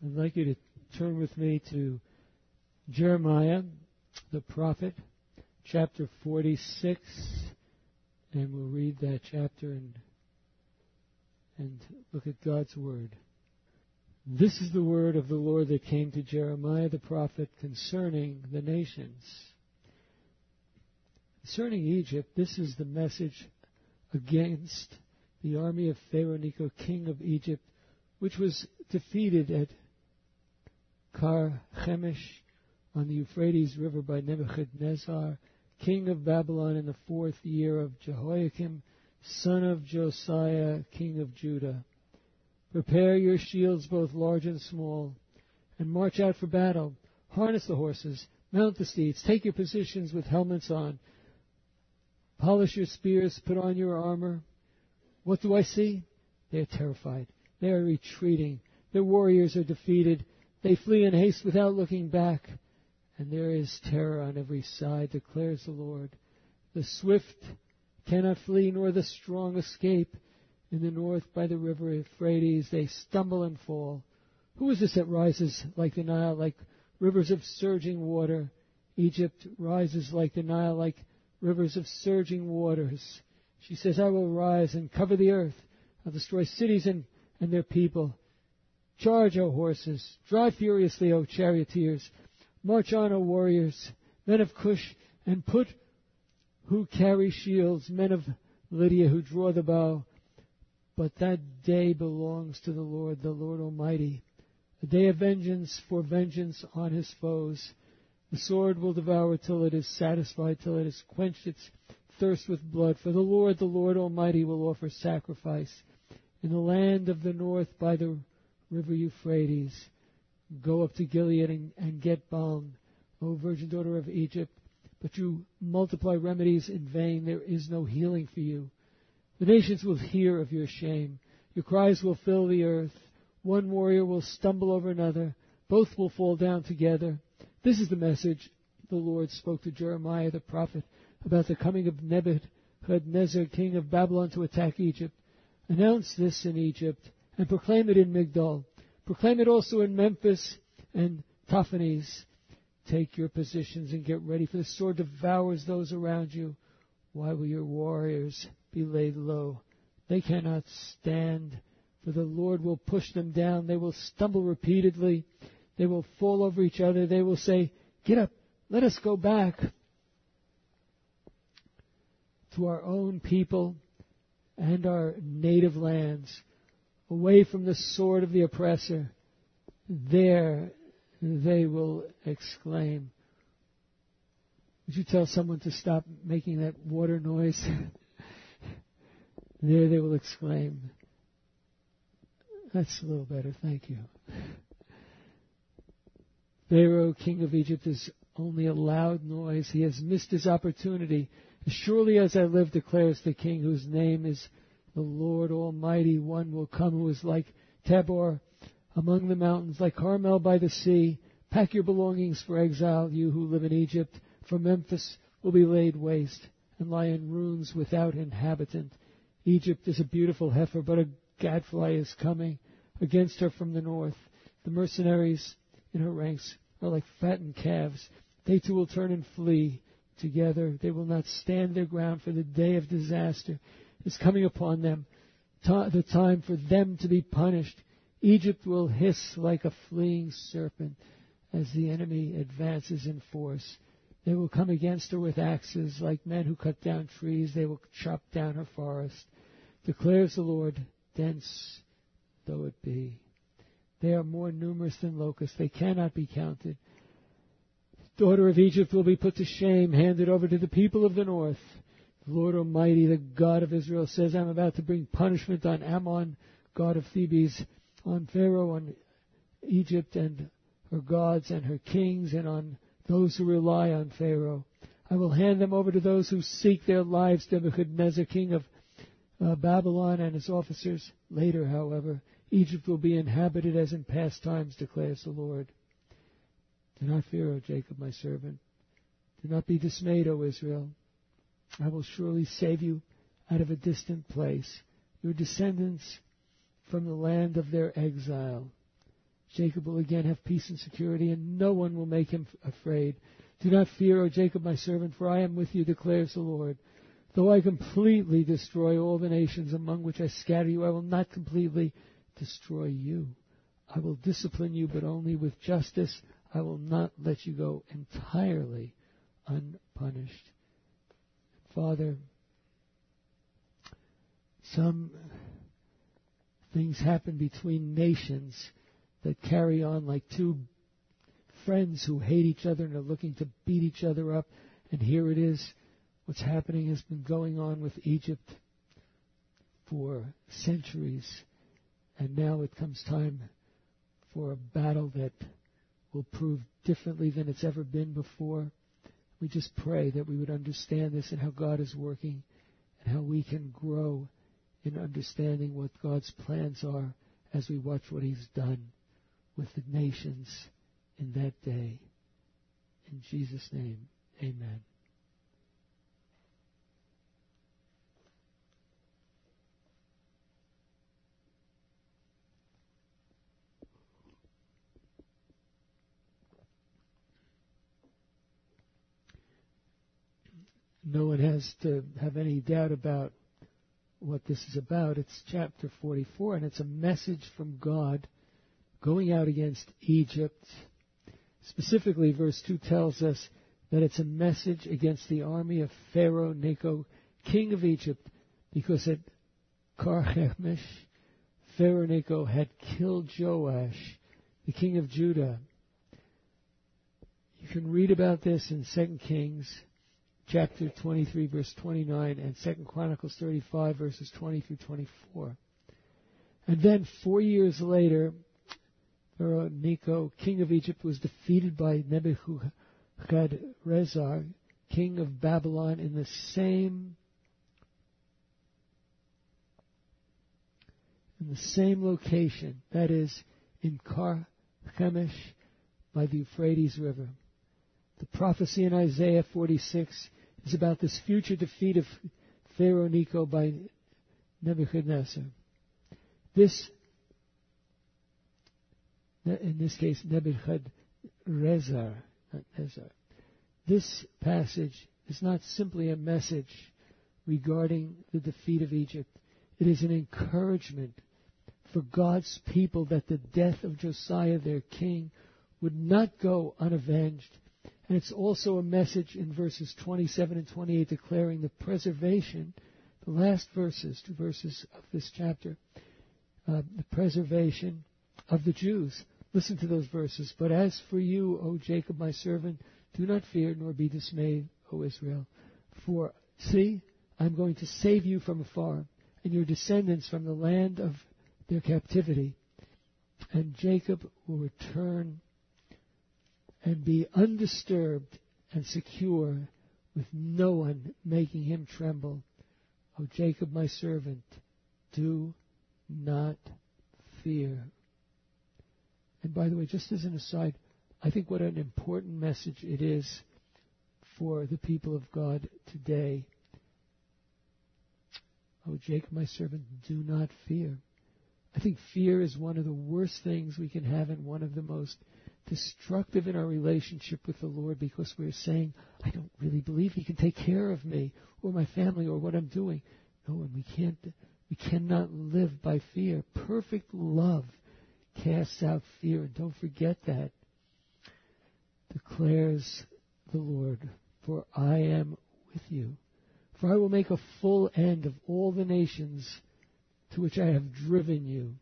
I'd like you to turn with me to Jeremiah, the prophet, chapter 46, and we'll read that chapter and look at God's Word. This is the word of the Lord that came to Jeremiah the prophet concerning the nations. Concerning Egypt, this is the message against the army of Pharaoh Necho, king of Egypt, which was defeated at Carchemish on the Euphrates River by Nebuchadnezzar, king of Babylon, in the 4th year of Jehoiakim, son of Josiah, king of Judah. Prepare your shields, both large and small, and march out for battle. Harness the horses, mount the steeds, take your positions with helmets on. Polish your spears, put on your armor. What do I see? They are terrified. They are retreating. Their warriors are defeated. They flee in haste without looking back. And there is terror on every side, declares the Lord. The swift cannot flee, nor the strong escape. In the north by the river Euphrates they stumble and fall. Who is this that rises like the Nile, like rivers of surging water? Egypt rises like the Nile, like rivers of surging waters. She says, I will rise and cover the earth. I'll destroy cities and their people. Charge, O horses. Drive furiously, O charioteers. March on, O warriors, men of Cush, and put who carry shields, men of Lydia who draw the bow. But that day belongs to the Lord Almighty, a day of vengeance for vengeance on his foes. The sword will devour till it is satisfied, till it has quenched its thirst with blood. For the Lord Almighty, will offer sacrifice in the land of the north by the river Euphrates. Go up to Gilead and get balm, O virgin daughter of Egypt. But you multiply remedies in vain. There is no healing for you. The nations will hear of your shame. Your cries will fill the earth. One warrior will stumble over another. Both will fall down together. This is the message the Lord spoke to Jeremiah the prophet about the coming of Nebuchadnezzar, king of Babylon, to attack Egypt. Announce this in Egypt and proclaim it in Migdol. Proclaim it also in Memphis and Tahpanhes. Take your positions and get ready, for the sword devours those around you. Why will your warriors be laid low? They cannot stand, for the Lord will push them down. They will stumble repeatedly. They will fall over each other. They will say, get up, let us go back to our own people and our native lands, away from the sword of the oppressor. There they will exclaim. Would you tell someone to stop making that water noise? There they will exclaim. That's a little better, thank you. Pharaoh, king of Egypt, is only a loud noise. He has missed his opportunity. As surely as I live, declares the King, whose name is the Lord Almighty, one will come who is like Tabor among the mountains, like Carmel by the sea. Pack your belongings for exile, you who live in Egypt, for Memphis will be laid waste and lie in ruins without inhabitant. Egypt is a beautiful heifer, but a gadfly is coming against her from the north. The mercenaries in her ranks are like fattened calves. They too will turn and flee together. They will not stand their ground, for the day of disaster is coming upon them, the time for them to be punished. Egypt will hiss like a fleeing serpent as the enemy advances in force. They will come against her with axes like men who cut down trees. They will chop down her forest, declares the Lord, dense though it be. They are more numerous than locusts. They cannot be counted. Daughter of Egypt will be put to shame, handed over to the people of the north. The Lord Almighty, the God of Israel, says, I'm about to bring punishment on Ammon, god of Thebes, on Pharaoh, on Egypt and her gods and her kings, and on those who rely on Pharaoh. I will hand them over to those who seek their lives, Nebuchadnezzar, king of Babylon, and his officers. Later, however, Egypt will be inhabited as in past times, declares the Lord. Do not fear, O Jacob, my servant. Do not be dismayed, O Israel. I will surely save you out of a distant place, your descendants from the land of their exile. Jacob will again have peace and security, and no one will make him afraid. Do not fear, O Jacob, my servant, for I am with you, declares the Lord. Though I completely destroy all the nations among which I scatter you, I will not completely destroy you. I will discipline you, but only with justice. I will not let you go entirely unpunished. Father, some things happen between nations that carry on like two friends who hate each other and are looking to beat each other up. And here it is. What's happening has been going on with Egypt for centuries. And now it comes time for a battle that will prove differently than it's ever been before. We just pray that we would understand this and how God is working and how we can grow in understanding what God's plans are as we watch what He's done with the nations in that day. In Jesus' name, amen. No one has to have any doubt about what this is about. It's chapter 44, and it's a message from God going out against Egypt. Specifically, verse 2 tells us that it's a message against the army of Pharaoh Necho, king of Egypt, because at Carchemish, Pharaoh Necho had killed Joash, the king of Judah. You can read about this in 2 Kings chapter 23, verse 29, and 2 Chronicles 35, verses 20 through 24. And then 4 years later, Pharaoh Necho, king of Egypt, was defeated by Nebuchadrezzar, king of Babylon, in the same location, that is, in Carchemish by the Euphrates River. The prophecy in Isaiah 46 is about this future defeat of Pharaoh Necho by Nebuchadnezzar. In this case, Nebuchadrezzar. This passage is not simply a message regarding the defeat of Egypt. It is an encouragement for God's people that the death of Josiah, their king, would not go unavenged. And it's also a message in verses 27 and 28 declaring the preservation, the last verses, 2 verses of this chapter, the preservation of the Jews. Listen to those verses. But as for you, O Jacob, my servant, do not fear nor be dismayed, O Israel. For, see, I'm going to save you from afar, and your descendants from the land of their captivity. And Jacob will return and be undisturbed and secure, with no one making him tremble. O Jacob, my servant, do not fear. And by the way, just as an aside, I think what an important message it is for the people of God today. O Jacob, my servant, do not fear. I think fear is one of the worst things we can have and one of the most destructive in our relationship with the Lord, because we're saying, I don't really believe He can take care of me or my family or what I'm doing. No, and we cannot live by fear. Perfect love casts out fear, and don't forget that. Declares the Lord, for I am with you. For I will make a full end of all the nations to which I have driven you.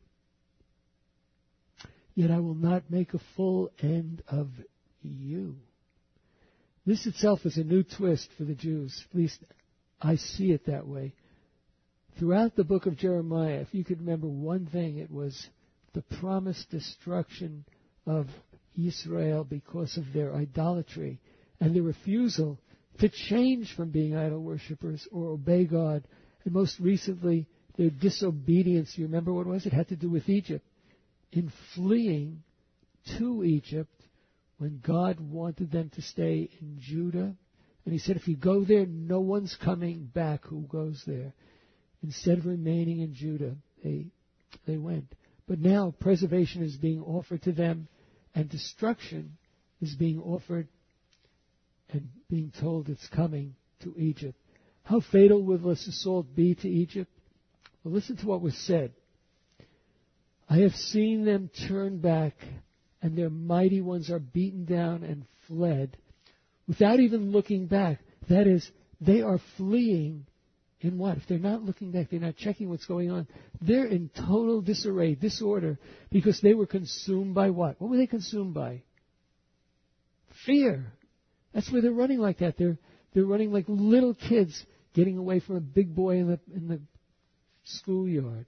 Yet I will not make a full end of you. This itself is a new twist for the Jews. At least I see it that way. Throughout the book of Jeremiah, if you could remember one thing, it was the promised destruction of Israel because of their idolatry and their refusal to change from being idol worshippers or obey God. And most recently, their disobedience. You remember what it was? It had to do with Egypt. In fleeing to Egypt when God wanted them to stay in Judah. And He said, if you go there, no one's coming back who goes there. Instead of remaining in Judah, they went. But now preservation is being offered to them, and destruction is being offered and being told it's coming to Egypt. How fatal will this assault be to Egypt? Well, listen to what was said. I have seen them turn back, and their mighty ones are beaten down and fled without even looking back. That is, they are fleeing in what? If they're not looking back, they're not checking what's going on. They're in total disarray, disorder, because they were consumed by what? What were they consumed by? Fear. That's why they're running like that. They're running like little kids getting away from a big boy in the schoolyard.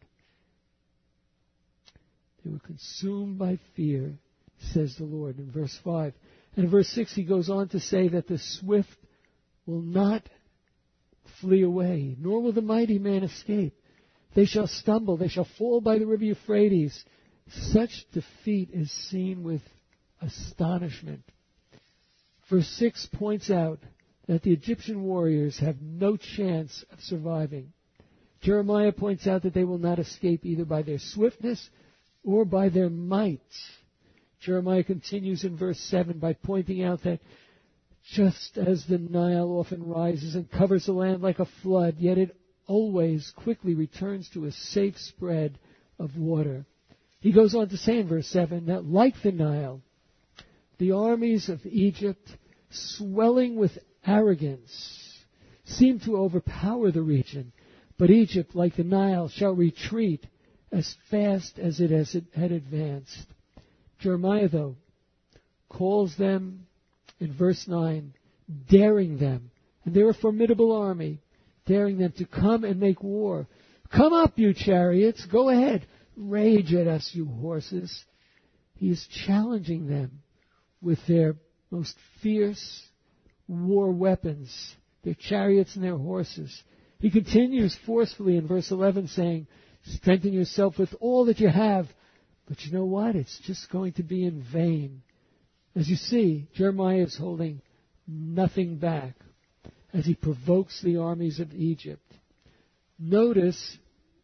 They were consumed by fear, says the Lord in verse 5. And in verse 6 he goes on to say that the swift will not flee away, nor will the mighty man escape. They shall stumble, they shall fall by the river Euphrates. Such defeat is seen with astonishment. Verse 6 points out that the Egyptian warriors have no chance of surviving. Jeremiah points out that they will not escape either by their swiftness or by their might. Jeremiah continues in verse 7 by pointing out that just as the Nile often rises and covers the land like a flood, yet it always quickly returns to a safe spread of water. He goes on to say in verse 7 that like the Nile, the armies of Egypt, swelling with arrogance, seem to overpower the region. But Egypt, like the Nile, shall retreat as fast as it had advanced. Jeremiah, though, calls them in verse 9, daring them, and they're a formidable army, daring them to come and make war. Come up, you chariots, go ahead, rage at us, you horses. He is challenging them with their most fierce war weapons, their chariots and their horses. He continues forcefully in verse 11 saying, strengthen yourself with all that you have. But you know what? It's just going to be in vain. As you see, Jeremiah is holding nothing back as he provokes the armies of Egypt. Notice,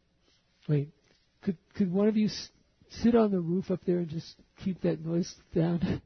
could one of you sit on the roof up there and just keep that noise down?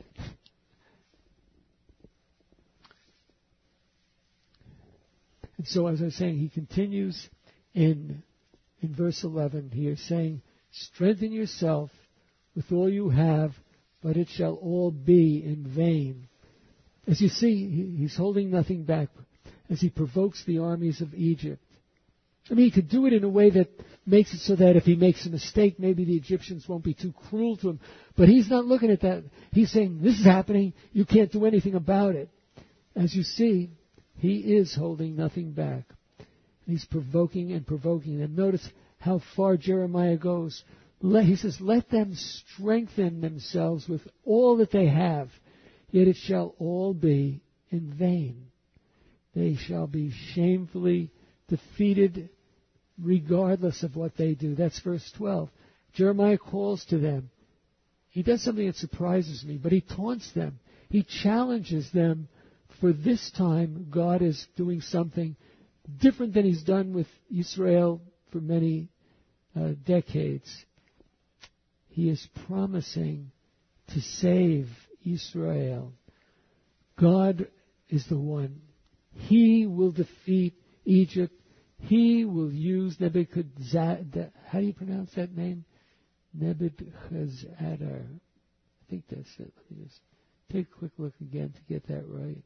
And so, as I was saying, he continues in verse 11 here, saying, strengthen yourself with all you have, but it shall all be in vain. As you see, he's holding nothing back as he provokes the armies of Egypt. I mean, he could do it in a way that makes it so that if he makes a mistake, maybe the Egyptians won't be too cruel to him. But he's not looking at that. He's saying, this is happening. You can't do anything about it. As you see, he is holding nothing back. He's provoking and provoking them. Notice how far Jeremiah goes. He says, let them strengthen themselves with all that they have, yet it shall all be in vain. They shall be shamefully defeated regardless of what they do. That's verse 12. Jeremiah calls to them. He does something that surprises me, but he taunts them. He challenges them. For this time, God is doing something different than he's done with Israel for many decades. He is promising to save Israel. God is the one. He will defeat Egypt. He will use Nebuchadnezzar. How do you pronounce that name? Nebuchadnezzar. I think that's it. Let me just take a quick look again to get that right.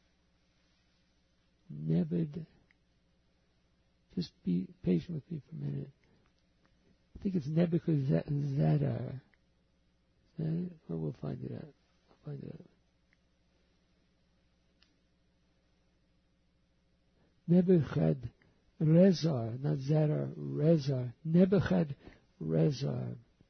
Just be patient with me for a minute. I think it's Nebuchadnezzar. Is that it? Well, we'll find it out. I'll find it out. Nebuchadnezzar, not Zadar, Rezar. Nebuchadnezzar.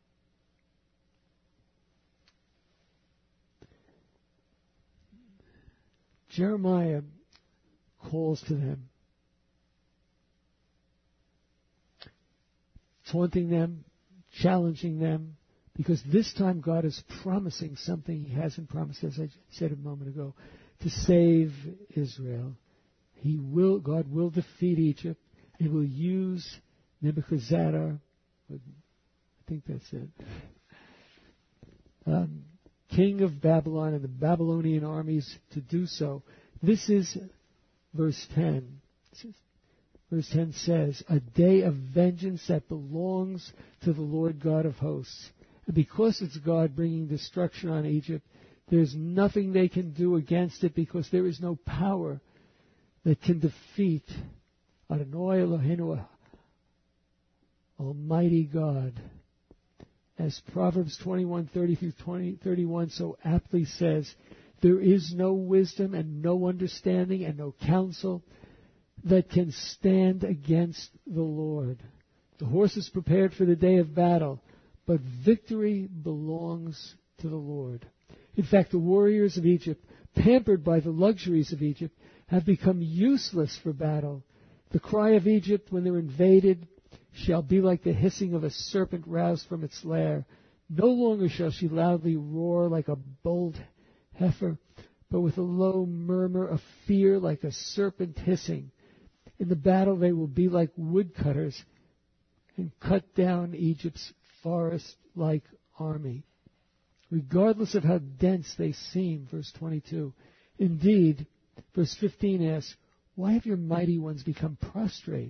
Jeremiah calls to them, taunting them, challenging them, because this time God is promising something he hasn't promised, as I said a moment ago, to save Israel. God will defeat Egypt. He will use Nebuchadnezzar, think that's it. King of Babylon and the Babylonian armies to do so. This is verse 10. Verse 10 says, a day of vengeance that belongs to the Lord God of hosts. And because it's God bringing destruction on Egypt, there's nothing they can do against it because there is no power that can defeat Adonai Eloheinu, Almighty God. As Proverbs 21:30 through 31 so aptly says, there is no wisdom and no understanding and no counsel that can stand against the Lord. The horse is prepared for the day of battle, but victory belongs to the Lord. In fact, the warriors of Egypt, pampered by the luxuries of Egypt, have become useless for battle. The cry of Egypt when they're invaded shall be like the hissing of a serpent roused from its lair. No longer shall she loudly roar like a bold heifer, but with a low murmur of fear like a serpent hissing. In the battle they will be like woodcutters and cut down Egypt's forest-like army, regardless of how dense they seem. Verse 22. Indeed, verse 15 asks, why have your mighty ones become prostrate?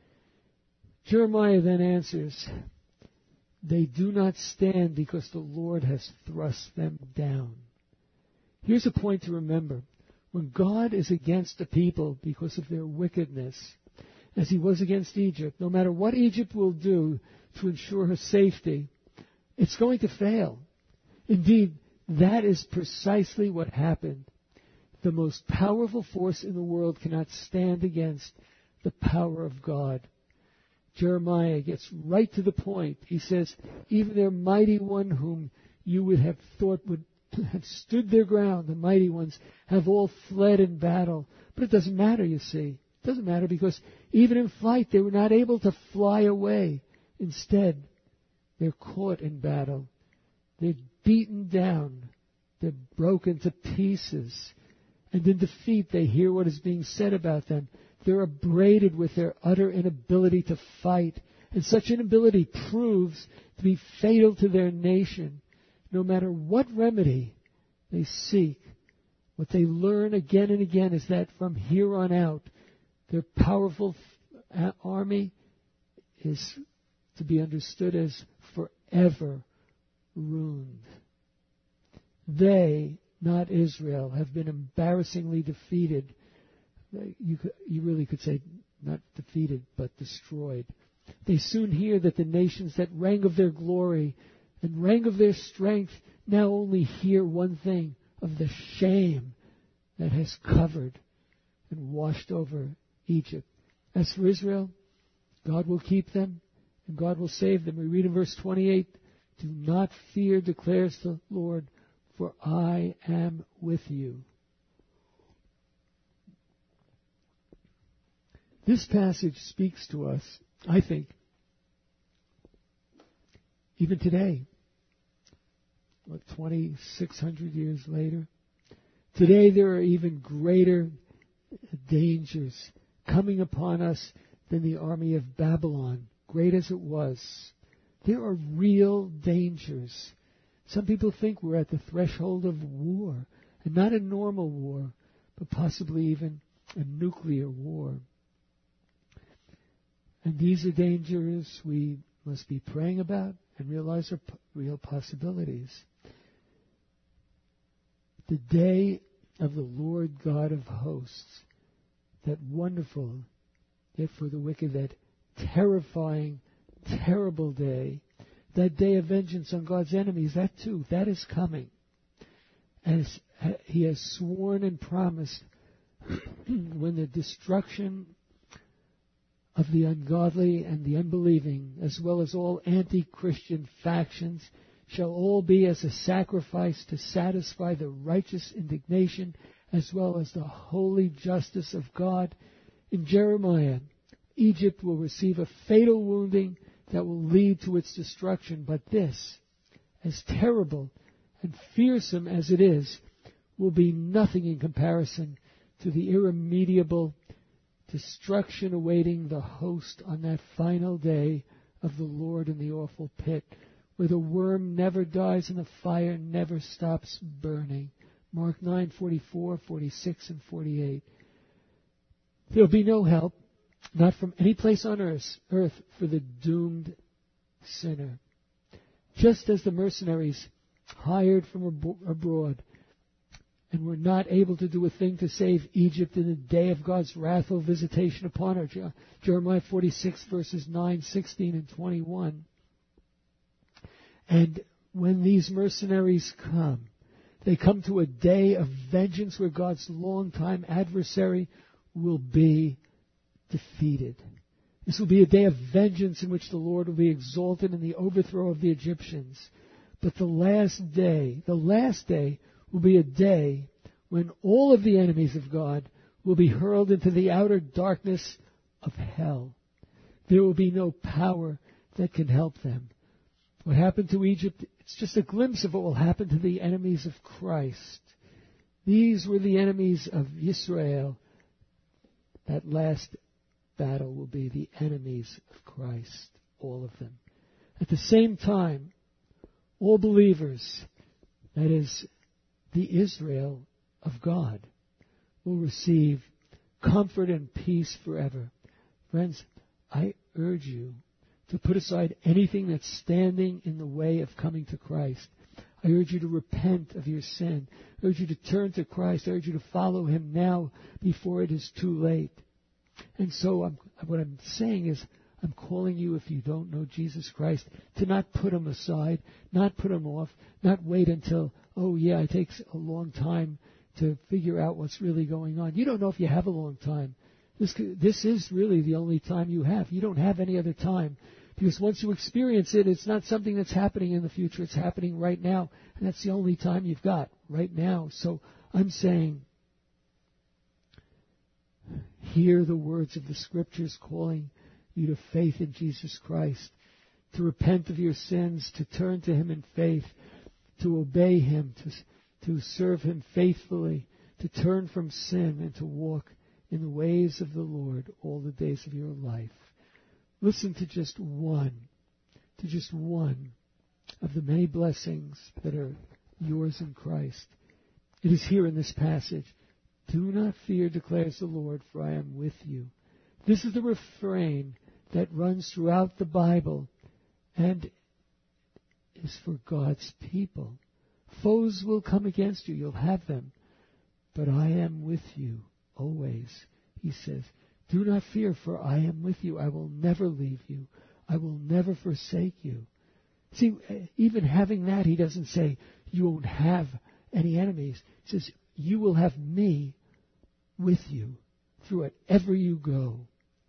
Jeremiah then answers, they do not stand because the Lord has thrust them down. Here's a point to remember. When God is against a people because of their wickedness, as he was against Egypt, no matter what Egypt will do to ensure her safety, it's going to fail. Indeed, that is precisely what happened. The most powerful force in the world cannot stand against the power of God. Jeremiah gets right to the point. He says, even their mighty one whom you would have thought would have stood their ground, the mighty ones, have all fled in battle. But it doesn't matter, you see. It doesn't matter because even in flight they were not able to fly away. Instead, they're caught in battle. They're beaten down. They're broken to pieces. And in defeat, they hear what is being said about them. They're abraded with their utter inability to fight. And such inability proves to be fatal to their nation. No matter what remedy they seek, what they learn again and again is that from here on out, their powerful army is to be understood as forever ruined. They, not Israel, have been embarrassingly defeated. You really could say not defeated, but destroyed. They soon hear that the nations that rang of their glory and rang of their strength now only hear one thing, of the shame that has covered and washed over Egypt. As for Israel, God will keep them and God will save them. We read in verse 28, do not fear, declares the Lord, for I am with you. This passage speaks to us, I think, even today, 2,600 years later. Today there are even greater dangers coming upon us than the army of Babylon, great as it was. There are real dangers. Some people think we're at the threshold of war, and not a normal war, but possibly even a nuclear war. And these are dangers we must be praying about and realize are real possibilities. The day of the Lord God of hosts, that wonderful, yet for the wicked, that terrifying, terrible day, that day of vengeance on God's enemies, that too, that is coming. As he has sworn and promised, when the destruction of the ungodly and the unbelieving, as well as all anti-Christian factions, shall all be as a sacrifice to satisfy the righteous indignation as well as the holy justice of God. In Jeremiah, Egypt will receive a fatal wounding that will lead to its destruction. But this, as terrible and fearsome as it is, will be nothing in comparison to the irremediable destruction awaiting the host on that final day of the Lord in the awful pit. where the worm never dies and the fire never stops burning. Mark 9:44, 46, and 48. There'll be no help, not from any place on earth for the doomed sinner. Just as the mercenaries hired from abroad and were not able to do a thing to save Egypt in the day of God's wrathful visitation upon her. Jeremiah 46, verses 9, 16, and 21. And when these mercenaries come, they come to a day of vengeance where God's longtime adversary will be defeated. This will be a day of vengeance in which the Lord will be exalted in the overthrow of the Egyptians. But the last day will be a day when all of the enemies of God will be hurled into the outer darkness of hell. There will be no power that can help them. What happened to Egypt, it's just a glimpse of what will happen to the enemies of Christ. These were the enemies of Israel. That last battle will be the enemies of Christ, all of them. At the same time, all believers, that is, the Israel of God, will receive comfort and peace forever. Friends, I urge you to put aside anything that's standing in the way of coming to Christ. I urge you to repent of your sin. I urge you to turn to Christ. I urge you to follow Him now before it is too late. And so what I'm saying is, I'm calling you, if you don't know Jesus Christ, to not put Him aside, not put Him off, not wait until, it takes a long time to figure out what's really going on. You don't know if you have a long time. This is really the only time you have. You don't have any other time. Because once you experience it, it's not something that's happening in the future. It's happening right now. And that's the only time you've got, right now. So I'm saying, hear the words of the Scriptures calling you to faith in Jesus Christ, to repent of your sins, to turn to Him in faith, to obey Him, to serve Him faithfully, to turn from sin and to walk in the ways of the Lord all the days of your life. Listen to just one of the many blessings that are yours in Christ. It is here in this passage. Do not fear, declares the Lord, for I am with you. This is the refrain that runs throughout the Bible and is for God's people. Foes will come against you. You'll have them. But I am with you always, He says. Do not fear, for I am with you. I will never leave you. I will never forsake you. See, even having that, He doesn't say you won't have any enemies. He says you will have me with you through wherever you go.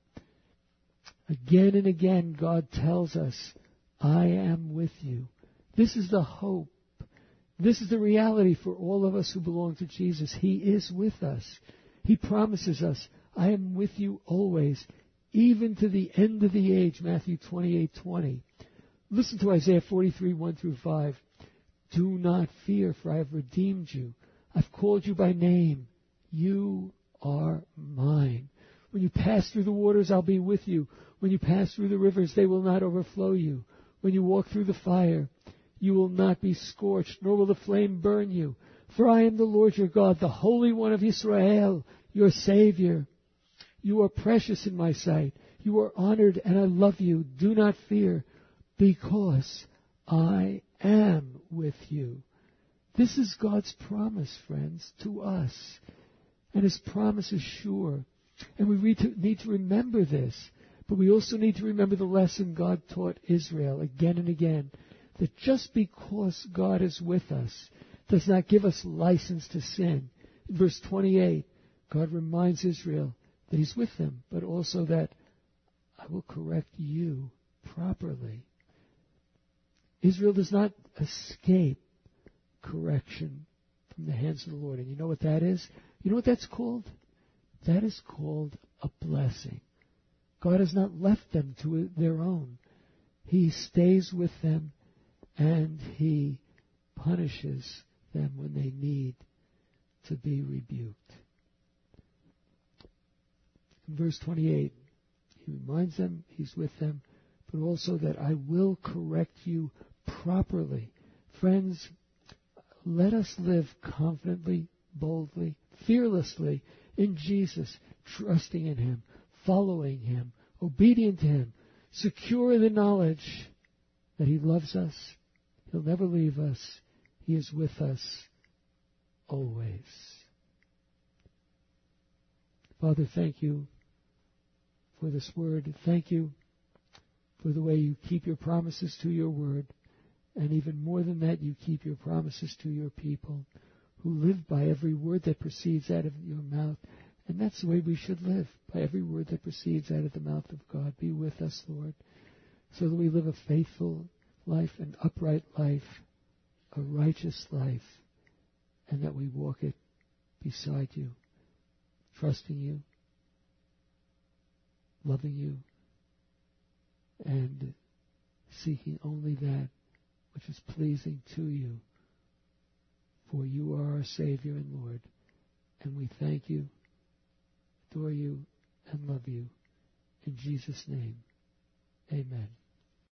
Again and again, God tells us, I am with you. This is the hope. This is the reality for all of us who belong to Jesus. He is with us. He promises us, I am with you always, even to the end of the age, Matthew 28:20. Listen to Isaiah 43, 1 through 5. Do not fear, for I have redeemed you. I've called you by name. You are mine. When you pass through the waters, I'll be with you. When you pass through the rivers, they will not overflow you. When you walk through the fire, you will not be scorched, nor will the flame burn you. For I am the Lord your God, the Holy One of Israel, your Savior. You are precious in my sight. You are honored, and I love you. Do not fear, because I am with you. This is God's promise, friends, to us. And His promise is sure. And we need to remember this. But we also need to remember the lesson God taught Israel again and again, that just because God is with us does not give us license to sin. In verse 28, God reminds Israel that He's with them, but also that I will correct you properly. Israel does not escape correction from the hands of the Lord. And you know what that is? You know what that's called? That is called a blessing. God has not left them to their own. He stays with them and He punishes them when they need to be rebuked. In verse 28, He reminds them He's with them, but also that I will correct you properly. Friends, let us live confidently, boldly, fearlessly in Jesus, trusting in Him, following Him, obedient to Him, secure in the knowledge that He loves us. He'll never leave us. He is with us always. Father, thank you for this word. Thank you for the way you keep your promises to your word. And even more than that, you keep your promises to your people who live by every word that proceeds out of your mouth. And that's the way we should live, by every word that proceeds out of the mouth of God. Be with us, Lord, so that we live a faithful life, an upright life, a righteous life, and that we walk it beside you, trusting you, loving you, and seeking only that which is pleasing to you. For you are our Savior and Lord, and we thank you, adore you, and love you. In Jesus' name, amen.